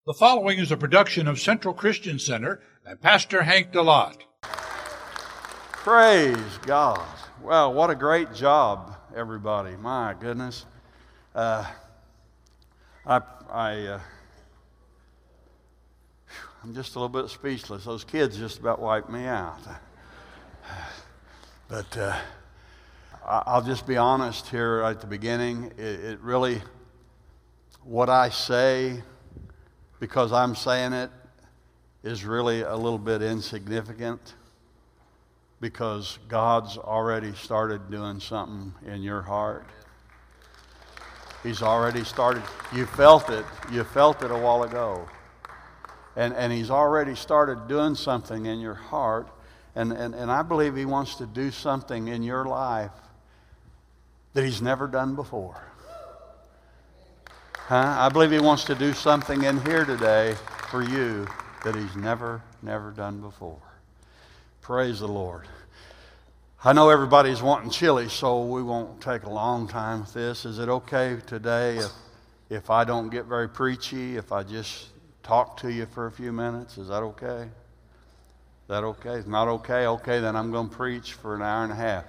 The following is a production of Central Christian Center and Pastor Hank DeLotte. Praise God. Well, what a great job, everybody. My goodness. I'm just a little bit speechless. Those kids just about wiped me out. But I'll just be honest here at the beginning. It really, what I say, because I'm saying it, is really a little bit insignificant, because God's already started doing something in your heart. He's already started. You felt it. You felt it a while ago. And He's already started doing something in your heart. And I believe He wants to do something in your life that He's never done before. I believe He wants to do something in here today for you that He's never done before. Praise the Lord. I know everybody's wanting chili, so we won't take a long time with this. Is it okay today if I don't get very preachy, if I just talk to you for a few minutes? Is that okay? Is that okay? It's not okay? Okay, then I'm going to preach for an hour and a half.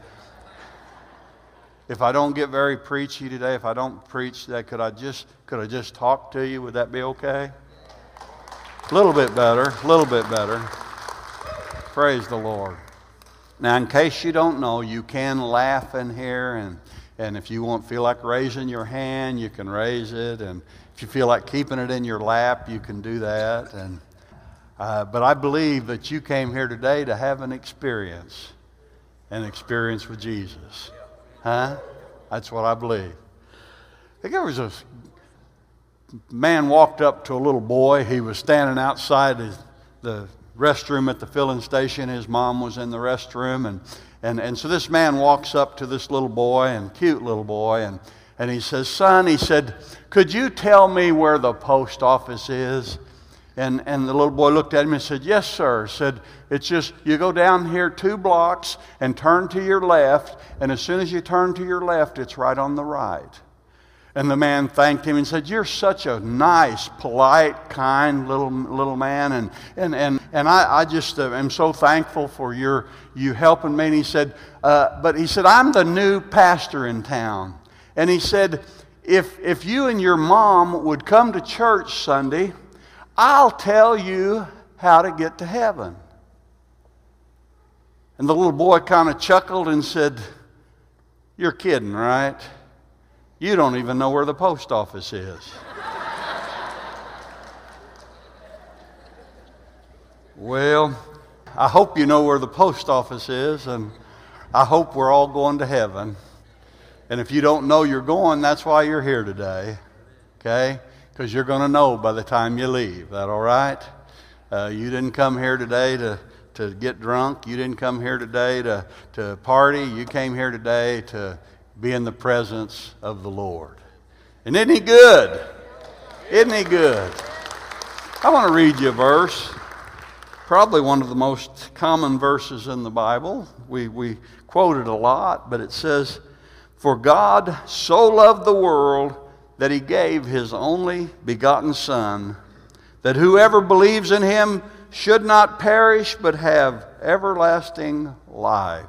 If I don't get very preachy today, if I don't preach today, could I just talk to you? Would that be okay? A little bit better, a little bit better. Praise the Lord. Now, in case you don't know, you can laugh in here, and if you won't feel like raising your hand, you can raise it, and if you feel like keeping it in your lap, you can do that. But I believe that you came here today to have an experience with Jesus. Huh? That's what I believe. I think there was a man walked up to a little boy. He was standing outside the restroom at the filling station. His mom was in the restroom. And so this man walks up to this little boy, and cute little boy, and he says, "Son," he said, "could you tell me where the post office is?" And the little boy looked at him and said, "Yes, sir." Said, "It's just, you go down here 2 blocks and turn to your left, and as soon as you turn to your left, it's right on the right." And the man thanked him and said, "You're such a nice, polite, kind little man, and I just am so thankful for you helping me." And he said, but he said, "I'm the new pastor in town." And he said, if you and your mom would come to church Sunday, I'll tell you how to get to heaven." And the little boy kind of chuckled and said, "You're kidding, right? You don't even know where the post office is." Well, I hope you know where the post office is, and I hope we're all going to heaven. And if you don't know you're going, that's why you're here today, okay? Because you're going to know by the time you leave. Is that all right? You didn't come here today to get drunk. You didn't come here today to party. You came here today to be in the presence of the Lord. And isn't He good? Isn't He good? I want to read you a verse. Probably one of the most common verses in the Bible. We quote it a lot, but it says, "For God so loved the world that He gave His only begotten Son, that whoever believes in Him should not perish but have everlasting life."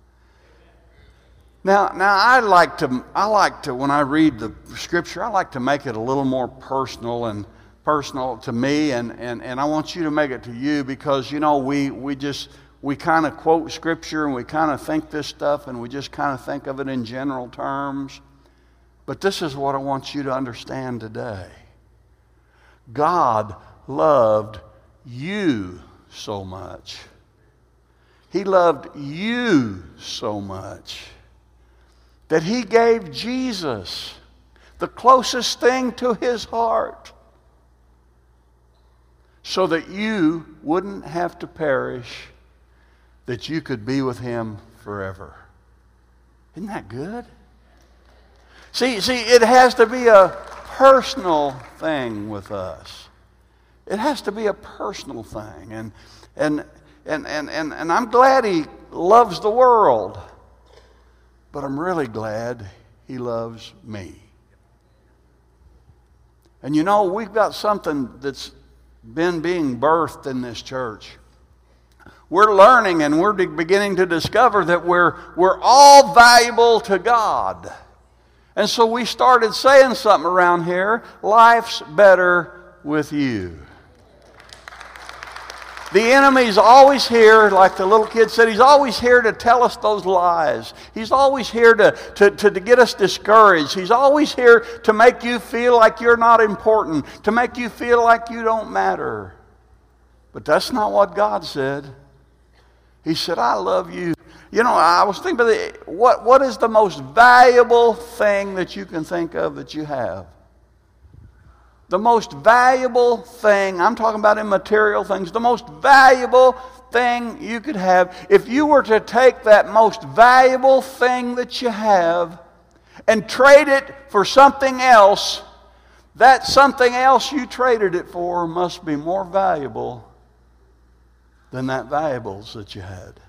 Now I like to when I read the Scripture, I like to make it a little more personal to me, and I want you to make it to you, because you know we kind of quote Scripture and we kind of think this stuff and we just kind of think of it in general terms. But this is what I want you to understand today. God loved you so much. He loved you so much that He gave Jesus, the closest thing to His heart, so that you wouldn't have to perish, that you could be with Him forever. Isn't that good? See, it has to be a personal thing with us. It has to be a personal thing. And I'm glad He loves the world, but I'm really glad He loves me. And you know, we've got something that's been being birthed in this church. We're learning and we're beginning to discover that we're all valuable to God. And so we started saying something around here, life's better with you. The enemy's always here, like the little kid said, he's always here to tell us those lies. He's always here to get us discouraged. He's always here to make you feel like you're not important, to make you feel like you don't matter. But that's not what God said. He said, I love you. You know, I was thinking about what is the most valuable thing that you can think of that you have? The most valuable thing, I'm talking about immaterial things, the most valuable thing you could have, if you were to take that most valuable thing that you have and trade it for something else, that something else you traded it for must be more valuable than that valuables that you had.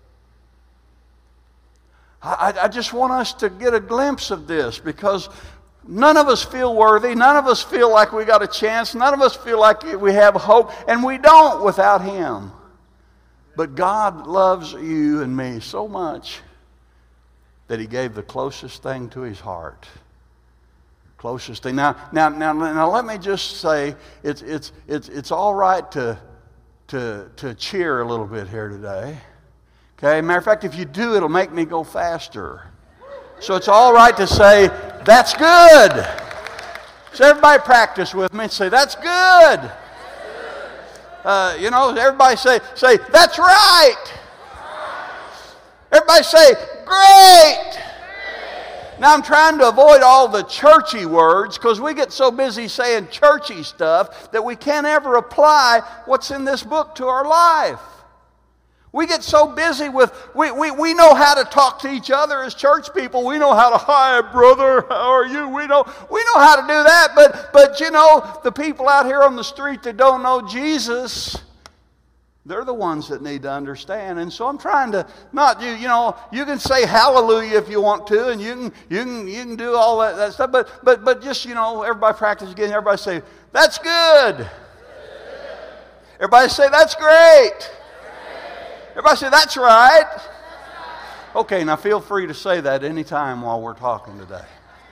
I just want us to get a glimpse of this, because none of us feel worthy. None of us feel like we got a chance. None of us feel like we have hope. And we don't without Him. But God loves you and me so much that He gave the closest thing to His heart. Closest thing. Now let me just say, it's all right to cheer a little bit here today. Okay? Matter of fact, if you do, it'll make me go faster. So it's all right to say, that's good. So everybody practice with me and say, that's good. You know, everybody say, that's right. Everybody say, great. Now I'm trying to avoid all the churchy words, because we get so busy saying churchy stuff that we can't ever apply what's in this book to our life. We get so busy with, we know how to talk to each other as church people. We know how to, hi brother, how are you? We know how to do that, but you know, the people out here on the street that don't know Jesus, they're the ones that need to understand. And so I'm trying to not do, you know, you can say hallelujah if you want to, and you can do all that stuff, but just, you know, everybody practice again. Everybody say, that's good. Everybody say, that's great. Everybody say, that's right. Okay, now feel free to say that any time while we're talking today.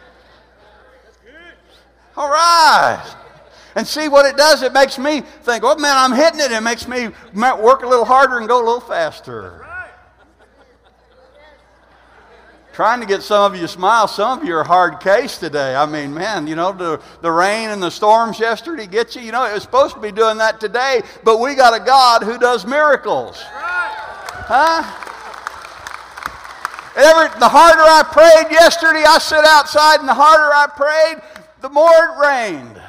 All right. And see what it does? It makes me think, oh man, I'm hitting it. It makes me work a little harder and go a little faster. Trying to get some of you to smile. Some of you are a hard case today. I mean, man, you know, the rain and the storms yesterday get you. You know, it was supposed to be doing that today, but we got a God who does miracles. Huh? The harder I prayed yesterday, I sat outside, and the harder I prayed, the more it rained.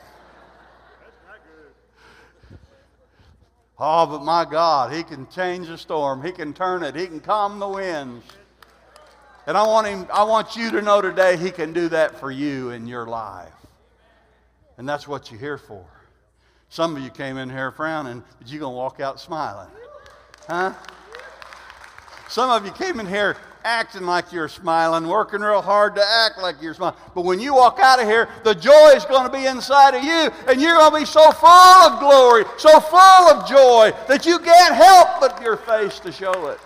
Oh, but my God, He can change the storm. He can turn it. He can calm the winds. And I want you to know today He can do that for you in your life. And that's what you're here for. Some of you came in here frowning, but you're going to walk out smiling. Huh? Some of you came in here acting like you're smiling, working real hard to act like you're smiling. But when you walk out of here, the joy is going to be inside of you, and you're going to be so full of glory, so full of joy, that you can't help but your face to show it.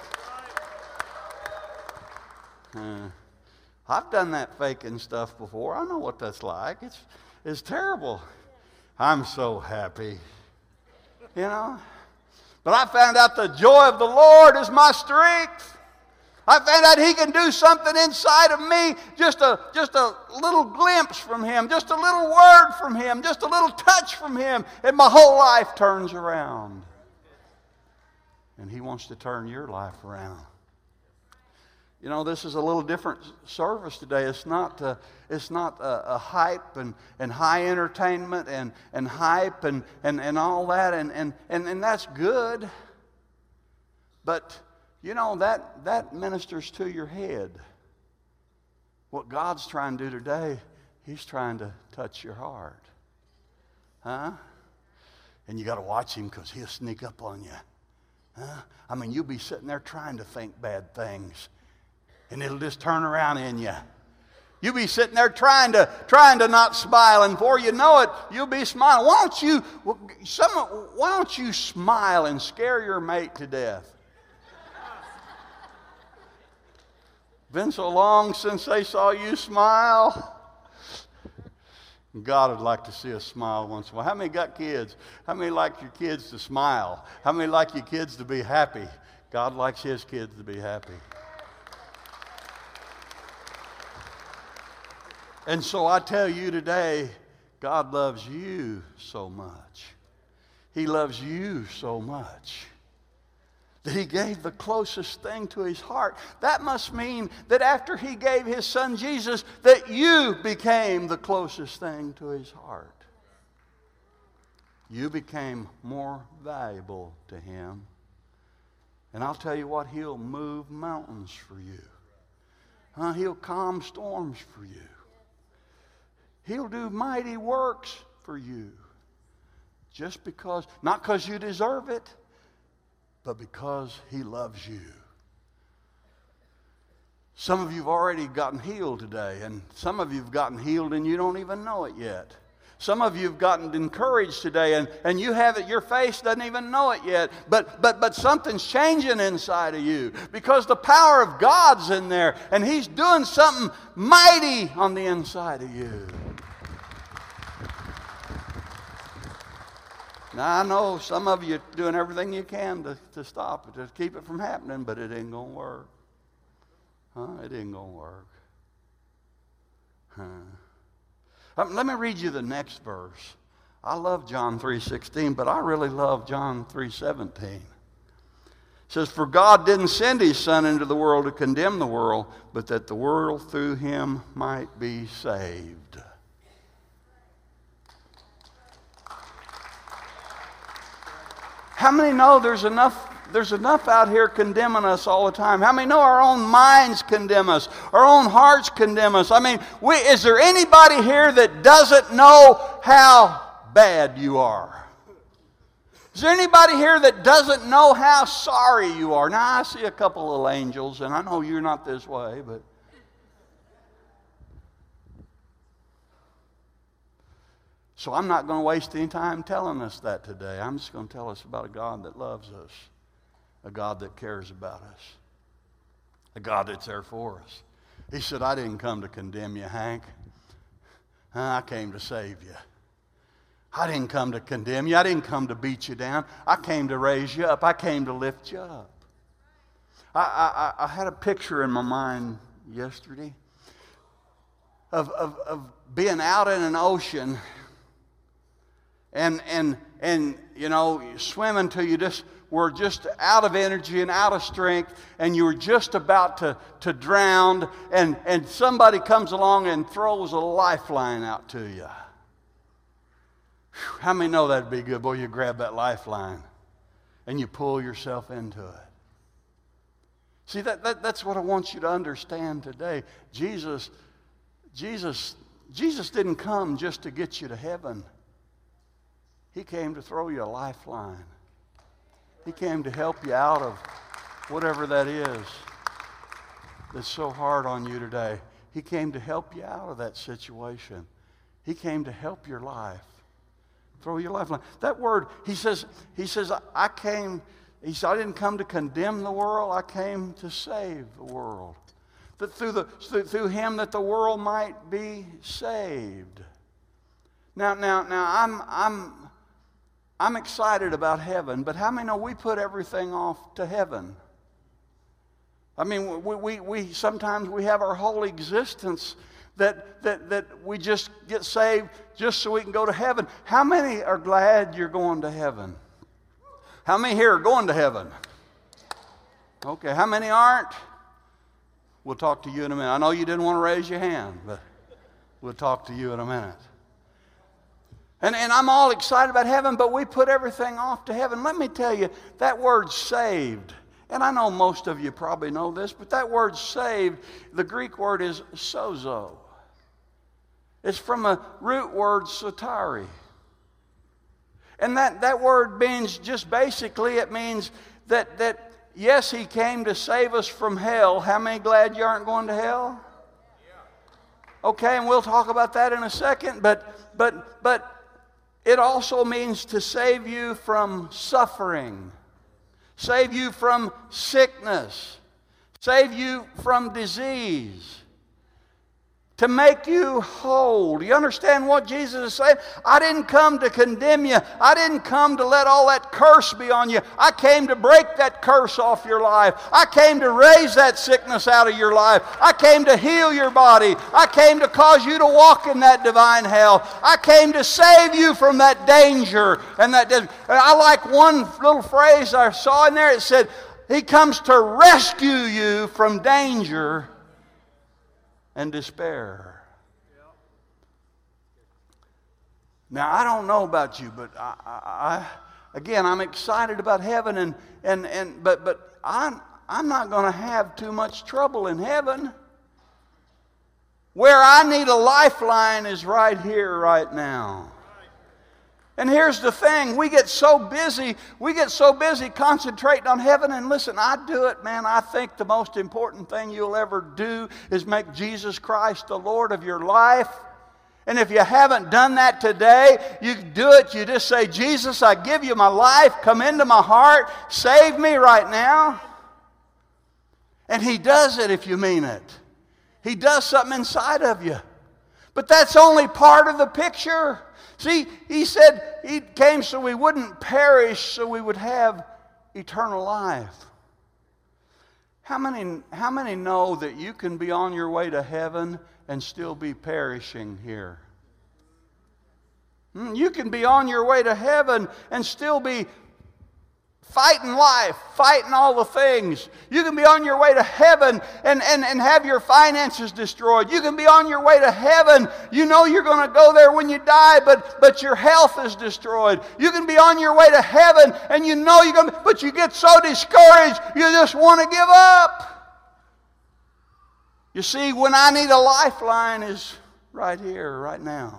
I've done that faking stuff before. I know what that's like. It's terrible. I'm so happy, you know. But I found out the joy of the Lord is my strength. I found out He can do something inside of me, just a little glimpse from Him, just a little word from Him, just a little touch from Him, and my whole life turns around. And He wants to turn your life around. You know, this is a little different service today. It's not a hype and high entertainment and hype and all that, and that's good. But, you know, that ministers to your head. What God's trying to do today, He's trying to touch your heart. Huh? And you got to watch Him, because He'll sneak up on you. Huh? I mean, you'll be sitting there trying to think bad things, and it'll just turn around in you. You'll be sitting there trying to not smile, and before you know it, you'll be smiling. Why don't you smile and scare your mate to death? Been so long since they saw you smile. God would like to see us smile once in a while. How many got kids? How many like your kids to smile? How many like your kids to be happy? God likes His kids to be happy. And so I tell you today, God loves you so much. He loves you so much that He gave the closest thing to His heart. That must mean that after He gave His Son Jesus, that you became the closest thing to His heart. You became more valuable to Him. And I'll tell you what, He'll move mountains for you. He'll calm storms for you. He'll do mighty works for you. Just because, not because you deserve it, but because He loves you. Some of you have already gotten healed today, and some of you have gotten healed and you don't even know it yet. Some of you have gotten encouraged today, and you have it, your face doesn't even know it yet, but something's changing inside of you because the power of God's in there, and He's doing something mighty on the inside of you. Now, I know some of you are doing everything you can to stop it, to keep it from happening, but it ain't going to work. It ain't going to work. Let me read you the next verse. I love John 3:16, but I really love John 3:17. It says, "For God didn't send His Son into the world to condemn the world, but that the world through Him might be saved." How many know there's enough out here condemning us all the time? How many know our own minds condemn us? Our own hearts condemn us? I mean, is there anybody here that doesn't know how bad you are? Is there anybody here that doesn't know how sorry you are? Now, I see a couple of angels, and I know you're not this way, but... So I'm not going to waste any time telling us that today. I'm just going to tell us about a God that loves us, a God that cares about us, a God that's there for us. He said, "I didn't come to condemn you, Hank. I came to save you. I didn't come to condemn you. I didn't come to beat you down. I came to raise you up. I came to lift you up." I had a picture in my mind yesterday of being out in an ocean and you know, swimming till you were just out of energy and out of strength, and you were just about to drown, and somebody comes along and throws a lifeline out to you. How many know that'd be good? Boy, you grab that lifeline and you pull yourself into it. See, that's what I want you to understand today. Jesus didn't come just to get you to heaven. He came to throw you a lifeline. He came to help you out of whatever that is that's so hard on you today. He came to help you out of that situation. He came to help your life. Throw your lifeline. That word, he says, I didn't come to condemn the world. I came to save the world. That through Him that the world might be saved. Now, I'm excited about heaven, but how many know we put everything off to heaven? I mean, we sometimes we have our whole existence that we just get saved just so we can go to heaven. How many are glad you're going to heaven? How many here are going to heaven? Okay, how many aren't? We'll talk to you in a minute. I know you didn't want to raise your hand, but we'll talk to you in a minute. And I'm all excited about heaven, but we put everything off to heaven. Let me tell you, that word saved, and I know most of you probably know this, but that word saved, the Greek word is sozo. It's from a root word sotari. And that word means just basically, it means that yes, He came to save us from hell. How many glad you aren't going to hell? Okay, and we'll talk about that in a second, but it also means to save you from suffering, save you from sickness, save you from disease, to make you whole. Do you understand what Jesus is saying? I didn't come to condemn you. I didn't come to let all that curse be on you. I came to break that curse off your life. I came to raise that sickness out of your life. I came to heal your body. I came to cause you to walk in that divine health. I came to save you from that danger. And I like one little phrase I saw in there. It said, He comes to rescue you from danger and despair. Now, I don't know about you, but again, I'm excited about heaven, but I'm not going to have too much trouble in heaven. Where I need a lifeline is right here, right now. And here's the thing, we get so busy concentrating on heaven. And listen, I do it, man. I think the most important thing you'll ever do is make Jesus Christ the Lord of your life. And if you haven't done that today, you do it. You just say, Jesus, I give you my life. Come into my heart. Save me right now. And He does it if you mean it. He does something inside of you. But that's only part of the picture. See, He said He came so we wouldn't perish, so we would have eternal life. How many know that you can be on your way to heaven and still be perishing here? You can be on your way to heaven and still be fighting life, fighting all the things. You can be on your way to heaven and have your finances destroyed. You can be on your way to heaven. You know you're going to go there when you die, but your health is destroyed. You can be on your way to heaven and you know you're going to, but you get so discouraged you just want to give up. You see, when I need a lifeline is right here, right now.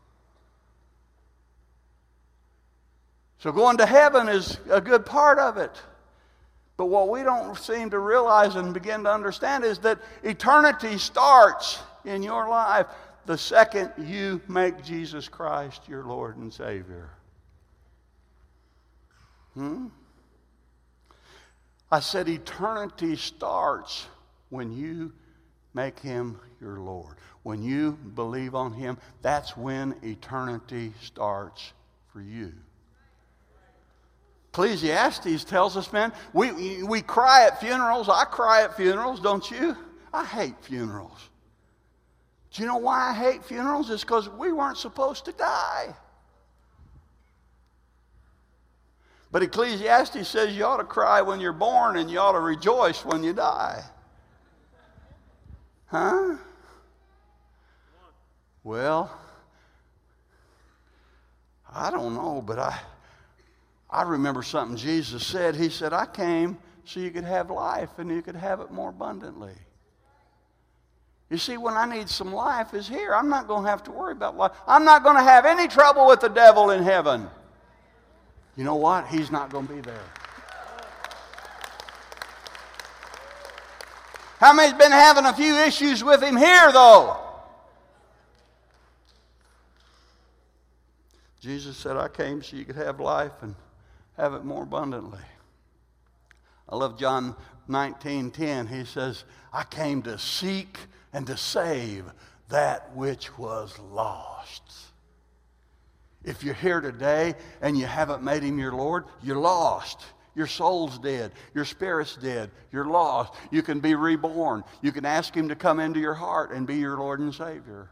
So going to heaven is a good part of it. But what we don't seem to realize and begin to understand is that eternity starts in your life the second you make Jesus Christ your Lord and Savior. I said eternity starts when you make Him your Lord. When you believe on Him, that's when eternity starts for you. Ecclesiastes tells us, man, we cry at funerals. I cry at funerals, don't you? I hate funerals. Do you know why I hate funerals? It's because we weren't supposed to die. But Ecclesiastes says you ought to cry when you're born and you ought to rejoice when you die. Huh? Well, I don't know, but I remember something Jesus said. He said, I came so you could have life and you could have it more abundantly. You see, when I need some life is here. I'm not going to have to worry about life. I'm not going to have any trouble with the devil in heaven. You know what? He's not going to be there. How many's been having a few issues with him here, though? Jesus said, I came so you could have life and have it more abundantly. I love John 19:10. He says, I came to seek and to save that which was lost. If you're here today and you haven't made Him your Lord, you're lost. Your soul's dead. Your spirit's dead. You're lost. You can be reborn. You can ask Him to come into your heart and be your Lord and Savior.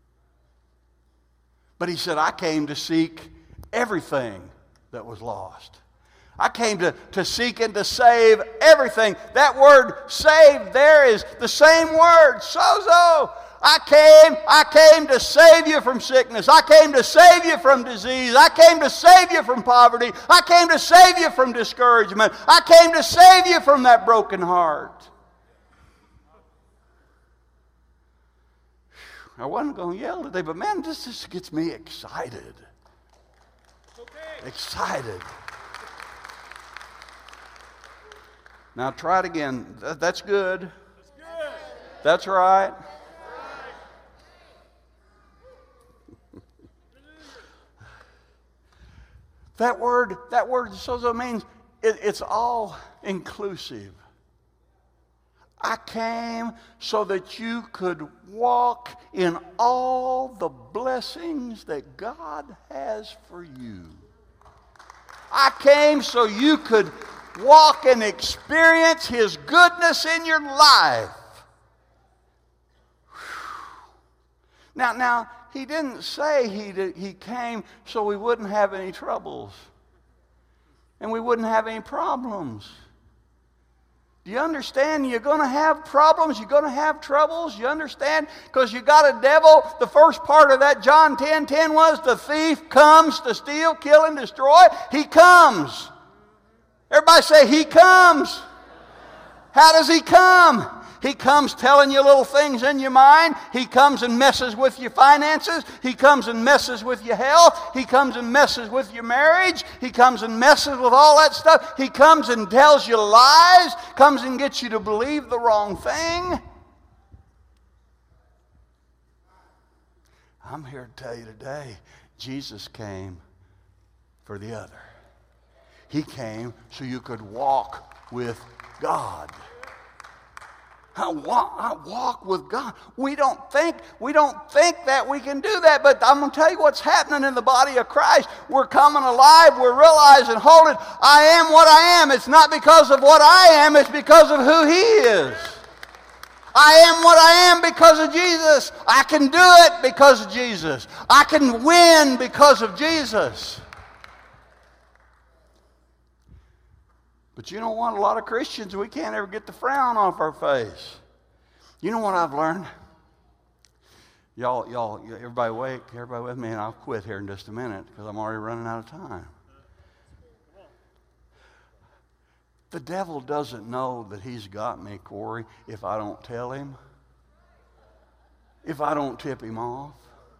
But He said, I came to seek everything that was lost. I came to seek and to save everything. That word save there is the same word, sozo. I came to save you from sickness. I came to save you from disease. I came to save you from poverty. I came to save you from discouragement. I came to save you from that broken heart. I wasn't going to yell today, but man, this just gets me excited. Excited. Now try it again. That's good. That's right. That word sozo means it's all inclusive. I came so that you could walk in all the blessings that God has for you. I came so you could walk and experience His goodness in your life. Now, He didn't say He came so we wouldn't have any troubles and we wouldn't have any problems. Do you understand? You're going to have problems. You're going to have troubles. You understand? Because you got a devil. The first part of that John 10:10 was the thief comes to steal, kill, and destroy. He comes. Everybody say, He comes. How does He come? He comes telling you little things in your mind. He comes and messes with your finances. He comes and messes with your health. He comes and messes with your marriage. He comes and messes with all that stuff. He comes and tells you lies. Comes and gets you to believe the wrong thing. I'm here to tell you today, Jesus came for the other. He came so you could walk with God. I walk with God. We don't think that we can do that, but I'm going to tell you what's happening in the body of Christ. We're coming alive. We're realizing, hold it, I am what I am. It's not because of what I am, it's because of who He is. I am what I am because of Jesus. I can do it because of Jesus. I can win because of Jesus. But you know what? A lot of Christians, we can't ever get the frown off our face. You know what I've learned? Y'all, everybody awake? Everybody with me? And I'll quit here in just a minute because I'm already running out of time. The devil doesn't know that he's got me, Corey, if I don't tell him, if I don't tip him off.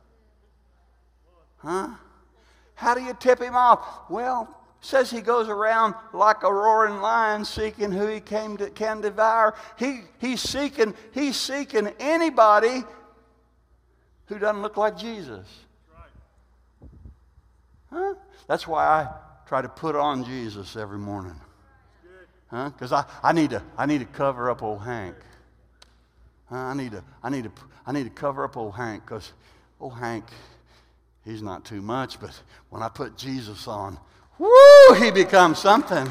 Huh? How do you tip him off? Well, it says he goes around like a roaring lion seeking who he can devour. He's seeking anybody who doesn't look like Jesus. Huh? That's why I try to put on Jesus every morning. Because I need to cover up old Hank. I need to cover up old Hank because old Hank, he's not too much, but when I put Jesus on, woo, he becomes something.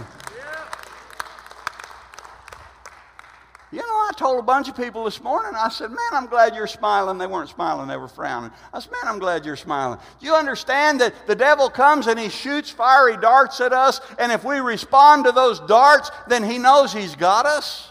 You know, I told a bunch of people this morning, I said, man, I'm glad you're smiling. They weren't smiling, they were frowning. I said, man, I'm glad you're smiling. Do you understand that the devil comes and he shoots fiery darts at us, and if we respond to those darts, then he knows he's got us?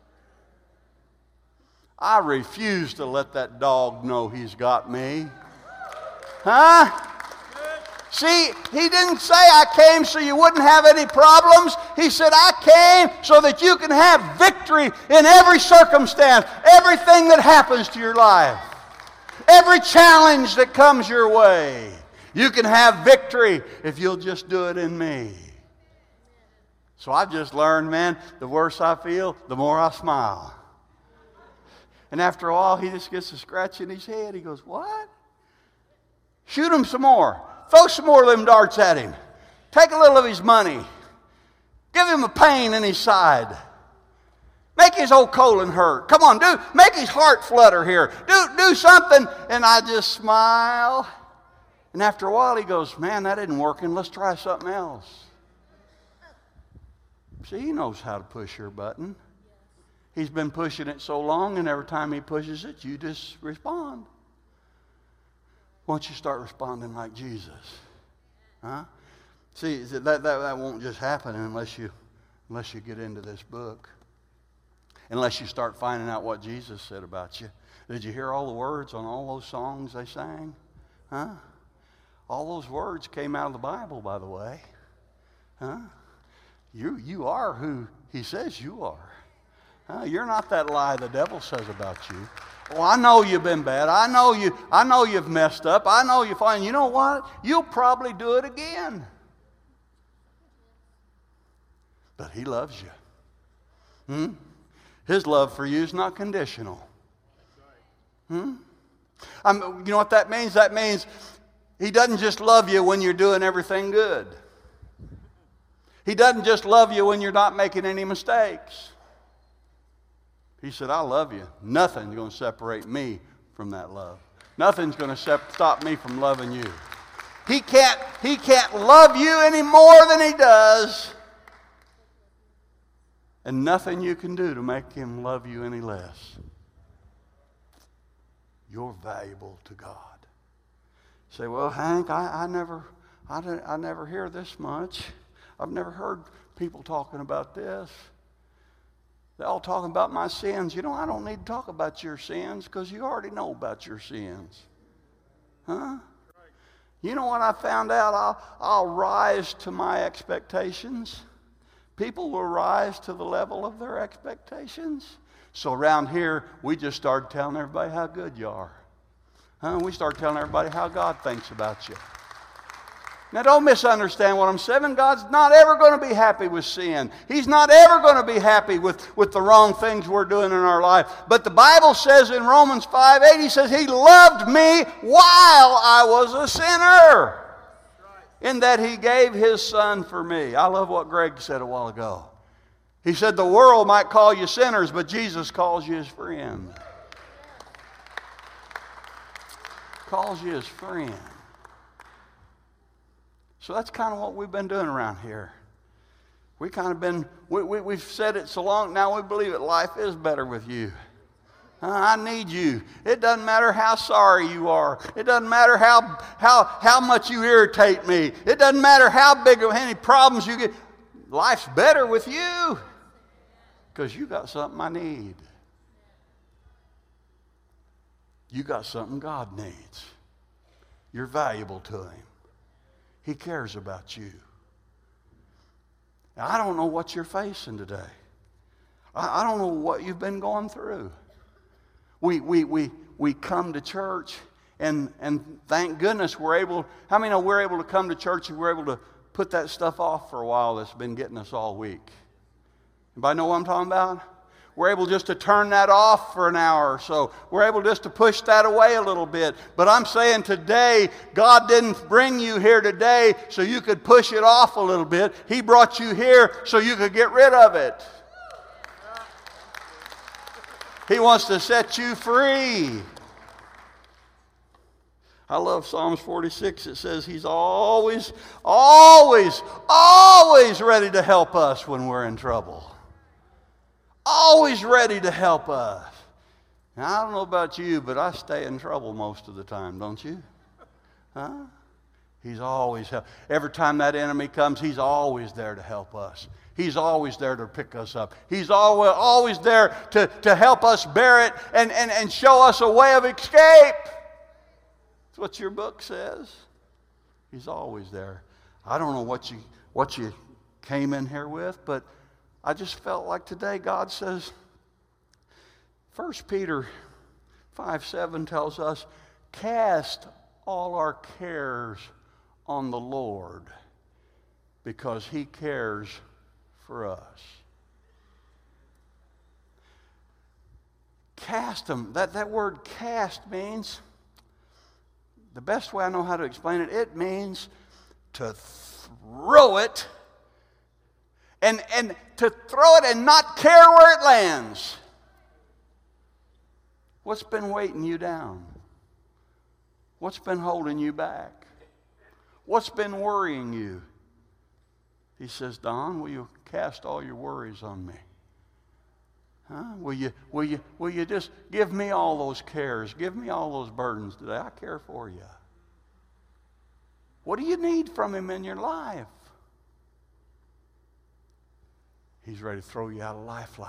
I refuse to let that dog know he's got me. Huh? See, he didn't say I came so you wouldn't have any problems. He said I came so that you can have victory in every circumstance, everything that happens to your life, every challenge that comes your way. You can have victory if you'll just do it in me. So I've just learned, man, the worse I feel, the more I smile. And after a while, he just gets a scratch in his head. He goes, what? Shoot him some more. Throw some more of them darts at him. Take a little of his money. Give him a pain in his side. Make his old colon hurt. Come on, make his heart flutter here. Do something. And I just smile. And after a while he goes, man, that isn't working. Let's try something else. See, he knows how to push your button. He's been pushing it so long, and every time he pushes it, you just respond. Why don't you start responding like Jesus? Huh? See, that won't just happen unless you get into this book. Unless you start finding out what Jesus said about you. Did you hear all the words on all those songs they sang? Huh? All those words came out of the Bible, by the way. Huh? You are who He says you are. You're not that lie the devil says about you. Oh, I know you've been bad. I know you've messed up. I know you're fine. You know what? You'll probably do it again. But He loves you. His love for you is not conditional. You know what that means? That means He doesn't just love you when you're doing everything good. He doesn't just love you when you're not making any mistakes. He said, I love you. Nothing's going to separate me from that love. Nothing's going to stop me from loving you. He can't love you any more than he does. And nothing you can do to make him love you any less. You're valuable to God. You say, well, Hank, I never hear this much. I've never heard people talking about this. They're all talking about my sins. You know, I don't need to talk about your sins because you already know about your sins. Huh? You know what I found out? I'll rise to my expectations. People will rise to the level of their expectations. So around here, we just started telling everybody how good you are. Huh? We started telling everybody how God thinks about you. Now, don't misunderstand what I'm saying. God's not ever going to be happy with sin. He's not ever going to be happy with the wrong things we're doing in our life. But the Bible says in Romans 5:8, he says, He loved me while I was a sinner. In that He gave His Son for me. I love what Greg said a while ago. He said the world might call you sinners, but Jesus calls you His friend. Calls you His friend. So that's kind of what we've been doing around here. We've said it so long, now we believe it. Life is better with you. I need you. It doesn't matter how sorry you are. It doesn't matter how much you irritate me. It doesn't matter how big of any problems you get. Life's better with you because you got something I need. You got something God needs. You're valuable to Him. He cares about you. Now, I don't know what you're facing today. I don't know what you've been going through. We come to church, and thank goodness we're able. How many know we're able to come to church and we're able to put that stuff off for a while that's been getting us all week? Anybody know what I'm talking about? We're able just to turn that off for an hour or so. We're able just to push that away a little bit. But I'm saying today, God didn't bring you here today so you could push it off a little bit. He brought you here so you could get rid of it. He wants to set you free. I love Psalms 46. It says He's always ready to help us when we're in trouble. Always ready to help us. Now, I don't know about you, but I stay in trouble most of the time, don't you? Huh? He's always help. Every time that enemy comes, He's always there to help us. He's always there to pick us up. He's always there to help us bear it and show us a way of escape. That's what your book says. He's always there. I don't know what you came in here with, but I just felt like today God says, 1 Peter 5:7 tells us, cast all our cares on the Lord because He cares for us. Cast them. That word cast means, the best way I know how to explain it, it means to throw it and to throw it and not care where it lands. What's been weighting you down? What's been holding you back? What's been worrying you? He says, Don, will you cast all your worries on me? Huh? Will you just give me all those cares? Give me all those burdens today. I care for you. What do you need from Him in your life? He's ready to throw you out a lifeline.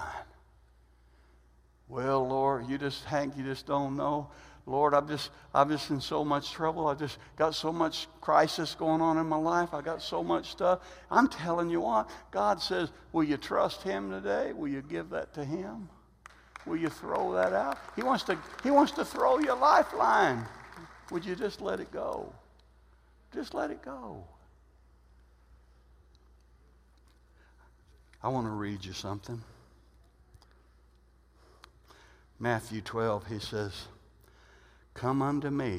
Well, Lord, Hank, you just don't know. Lord, I'm just in so much trouble. I just got so much crisis going on in my life. I got so much stuff. I'm telling you what, God says, will you trust Him today? Will you give that to Him? Will you throw that out? He wants to throw you a lifeline. Would you just let it go? Just let it go. I want to read you something. Matthew 12, He says, come unto me,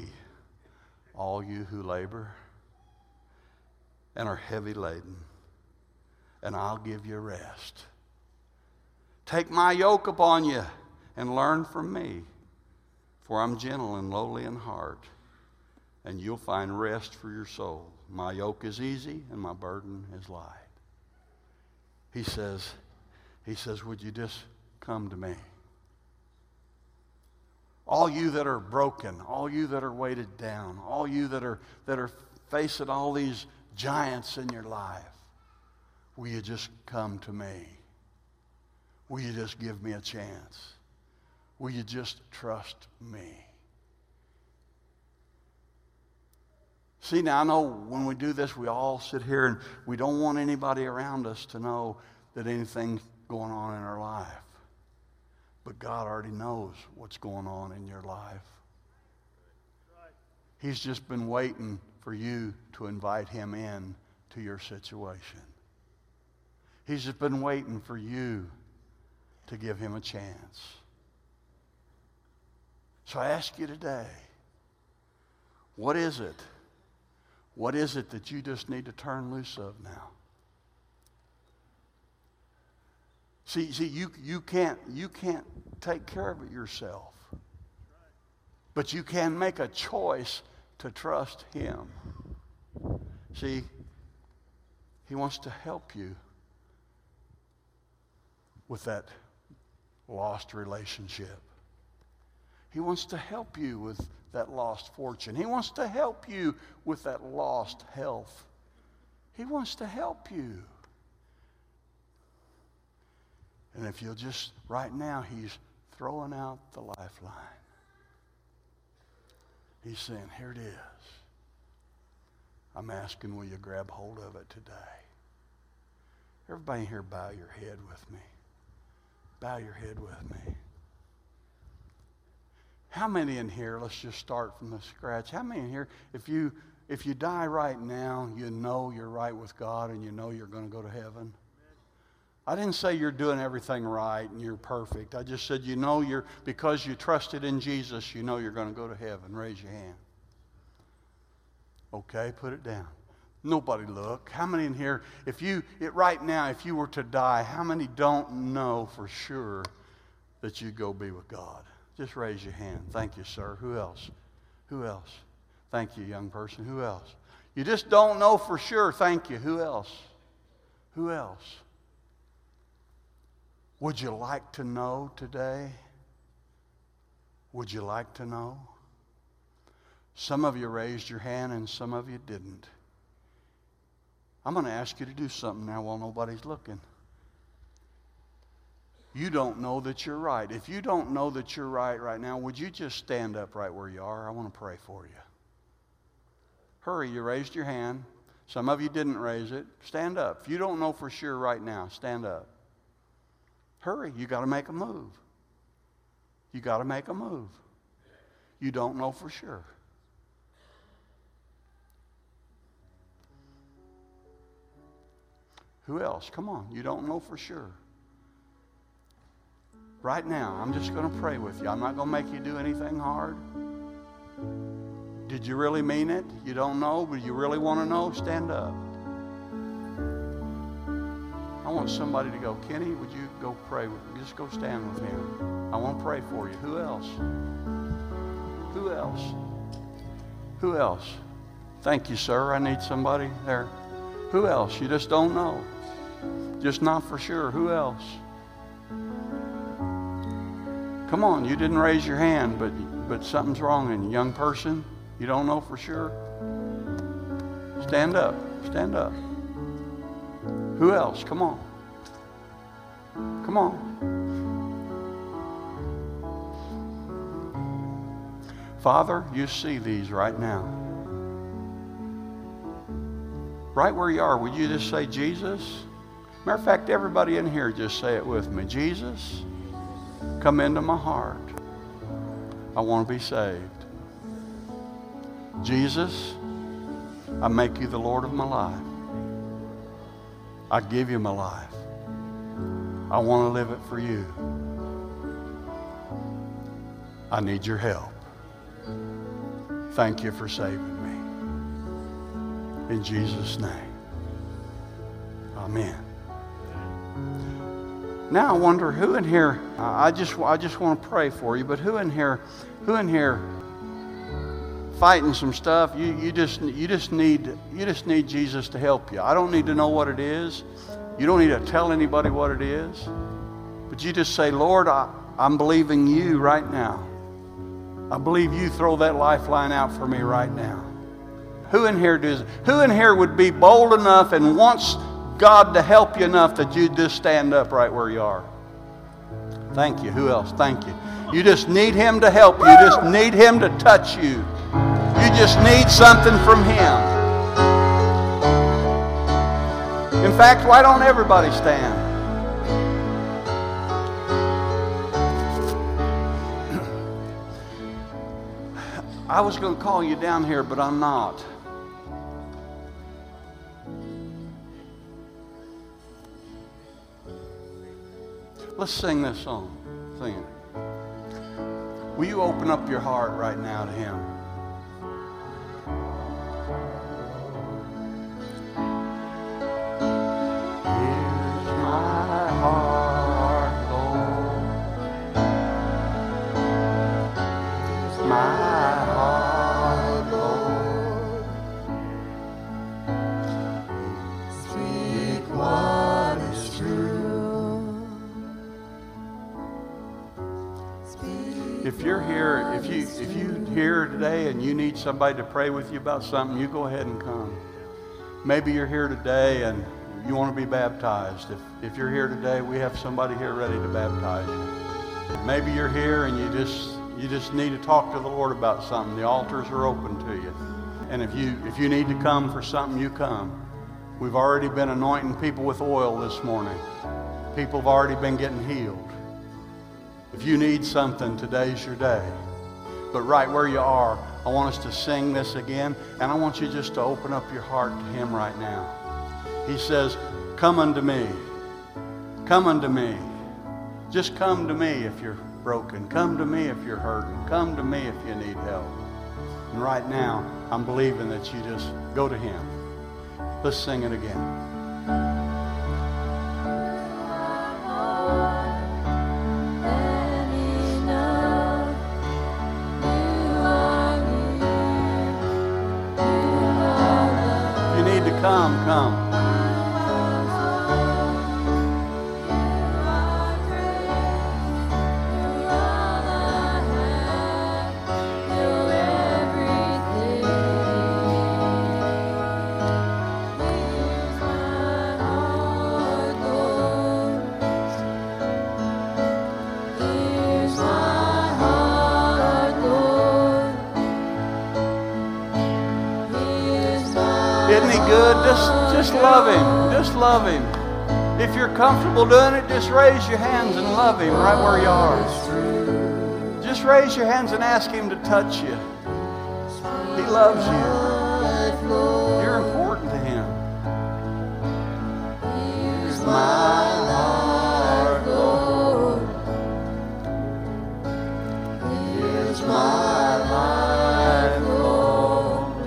all you who labor and are heavy laden, and I'll give you rest. Take my yoke upon you and learn from me, for I'm gentle and lowly in heart, and you'll find rest for your soul. My yoke is easy and my burden is light. He says, would you just come to me? All you that are broken, all you that are weighted down, all you that are facing all these giants in your life, will you just come to me? Will you just give me a chance? Will you just trust me? See, now I know when we do this, we all sit here and we don't want anybody around us to know that anything's going on in our life. But God already knows what's going on in your life. He's just been waiting for you to invite him in to your situation. He's just been waiting for you to give him a chance. So I ask you today, what is it? What is it that you just need to turn loose of now? See, you can't take care of it yourself. But you can make a choice to trust him. See, he wants to help you with that lost relationship. He wants to help you with that lost fortune. He wants to help you with that lost health. He wants to help you. And if you'll just, right now, he's throwing out the lifeline. He's saying, here it is. I'm asking, will you grab hold of it today? Everybody here, bow your head with me. Bow your head with me. How many in here, let's just start from the scratch. How many in here, if you die right now, you know you're right with God and you know you're going to go to heaven? I didn't say you're doing everything right and you're perfect. I just said you know because you trusted in Jesus, you know you're going to go to heaven. Raise your hand. Okay, put it down. Nobody look. How many in here, right now, if you were to die, how many don't know for sure that you'd go be with God? Just raise your hand. Thank you, sir. Who else? Who else? Thank you, young person. Who else? You just don't know for sure. Thank you. Who else? Who else? Would you like to know today? Would you like to know? Some of you raised your hand and some of you didn't. I'm going to ask you to do something now while nobody's looking. You don't know that you're right. If you don't know that you're right now, would you just stand up right where you are? I want to pray for you. Hurry, you raised your hand. Some of you didn't raise it. Stand up. If you don't know for sure right now, stand up. Hurry, you got to make a move. You got to make a move. You don't know for sure. Who else? Come on, you don't know for sure. Right now, I'm just going to pray with you. I'm not going to make you do anything hard. Did you really mean it? You don't know, but you really want to know? Stand up. I want somebody to go, Kenny, would you go pray with me? Just go stand with him. I want to pray for you. Who else? Who else? Who else? Thank you, sir. I need somebody there. Who else? You just don't know. Just not for sure. Who else? Come on, you didn't raise your hand, but something's wrong in you. Young person, you don't know for sure? Stand up. Stand up. Who else? Come on. Come on. Father, you see these right now. Right where you are, would you just say, Jesus? Matter of fact, everybody in here, just say it with me. Jesus, come into my heart. I want to be saved. Jesus, I make you the Lord of my life. I give you my life. I want to live it for you. I need your help. Thank you for saving me. In Jesus' name. Amen. Now I wonder who in here, I just want to pray for you, but who in here fighting some stuff, you just need Jesus to help you. I don't need to know what it is. You don't need to tell anybody what it is. But you just say, Lord, I'm believing you right now. I believe you throw that lifeline out for me right now. Who in here would be bold enough and wants God to help you enough that you just stand up right where you are? Thank you. Who else? Thank you. You just need Him to help you. You just need Him to touch you. You just need something from Him. In fact, why don't everybody stand? I was going to call you down here, but I'm not. Let's sing this song. Sing it. Will you open up your heart right now to Him? Here's my heart, Lord. Here's my heart, Lord. Speak what is true. If you're here, if you here today and you need somebody to pray with you about something, you go ahead and come. Maybe you're here today and you want to be baptized. If you're here today, we have somebody here ready to baptize you. Maybe you're here and you just need to talk to the Lord about something. The altars are open to you. And if you need to come for something, you come. We've already been anointing people with oil this morning. People have already been getting healed. If you need something, today's your day. But right where you are, I want us to sing this again, and I want you just to open up your heart to Him right now. He says, come unto me. Come unto me. Just come to me if you're broken. Come to me if you're hurting. Come to me if you need help. And right now, I'm believing that you just go to Him. Let's sing it again. Come. Isn't He good? Just love Him. Just love Him. If you're comfortable doing it, just raise your hands and love Him right where you are. Just raise your hands and ask Him to touch you. He loves you. You're important to Him. Here's my heart, Lord. Here's my life, Lord.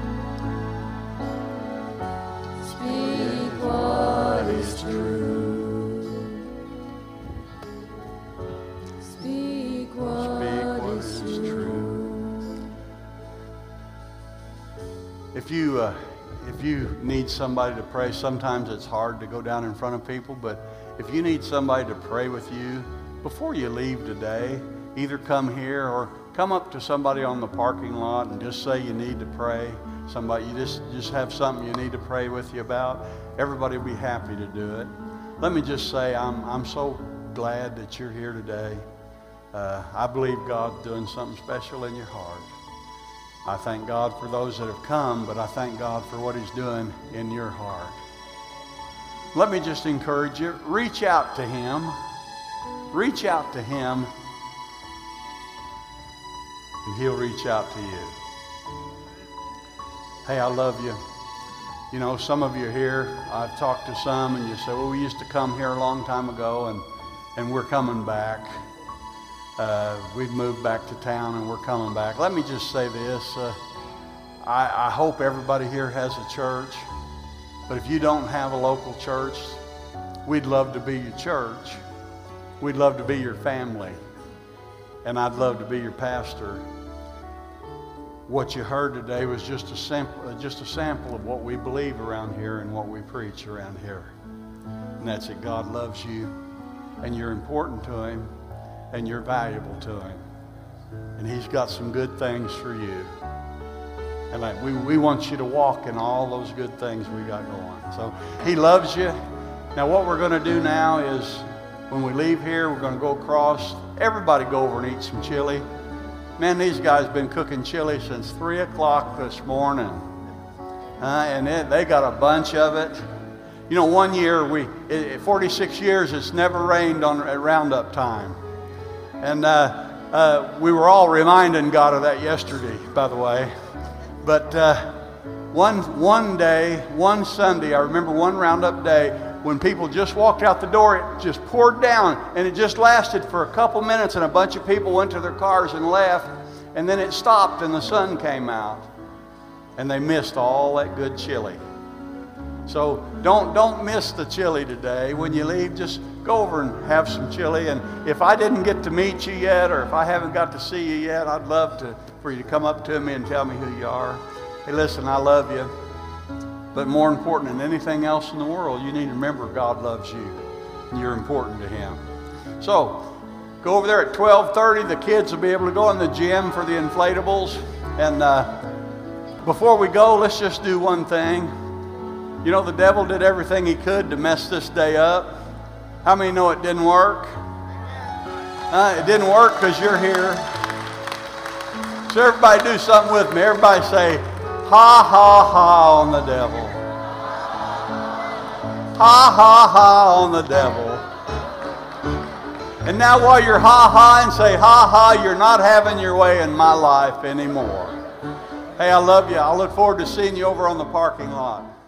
Speak what is true. Speak what is true. If you need somebody to pray, sometimes it's hard to go down in front of people, but if you need somebody to pray with you, before you leave today, either come here or come up to somebody on the parking lot and just say you need to pray. Somebody, you just have something you need to pray with you about. Everybody will be happy to do it. Let me just say I'm so glad that you're here today. I believe God's doing something special in your heart. I thank God for those that have come, but I thank God for what He's doing in your heart. Let me just encourage you, reach out to Him. Reach out to Him, and He'll reach out to you. Hey, I love you. You know, some of you are here, I've talked to some, and you say, well, we used to come here a long time ago, and we're coming back. We've moved back to town and we're coming back. Let me just say this. I hope everybody here has a church. But if you don't have a local church, we'd love to be your church. We'd love to be your family. And I'd love to be your pastor. What you heard today was just a sample of what we believe around here and what we preach around here. And that's it. God loves you, and you're important to Him, and you're valuable to Him. And He's got some good things for you. And like we want you to walk in all those good things we got going. So He loves you. Now what we're going to do now is when we leave here, we're going to go across. Everybody go over and eat some chili. Man, these guys been cooking chili since 3 o'clock this morning. And they got a bunch of it. You know, one year, 46 years, it's never rained at Roundup time. And we were all reminding God of that yesterday, by the way. But one day, one Sunday, I remember one Roundup day, when people just walked out the door, it just poured down, and it just lasted for a couple minutes, and a bunch of people went to their cars and left, and then it stopped, and the sun came out, and they missed all that good chili. So don't miss the chili today. When you leave, just go over and have some chili. And if I didn't get to meet you yet, or if I haven't got to see you yet, I'd love for you to come up to me and tell me who you are. Hey, listen, I love you. But more important than anything else in the world, you need to remember God loves you, and you're important to Him. So go over there at 12:30. The kids will be able to go in the gym for the inflatables. And before we go, let's just do one thing. You know, the devil did everything he could to mess this day up. How many know it didn't work? It didn't work because you're here. So everybody do something with me. Everybody say, ha, ha, ha on the devil. Ha, ha, ha on the devil. And now while you're ha-ha and say ha-ha, you're not having your way in my life anymore. Hey, I love you. I look forward to seeing you over on the parking lot.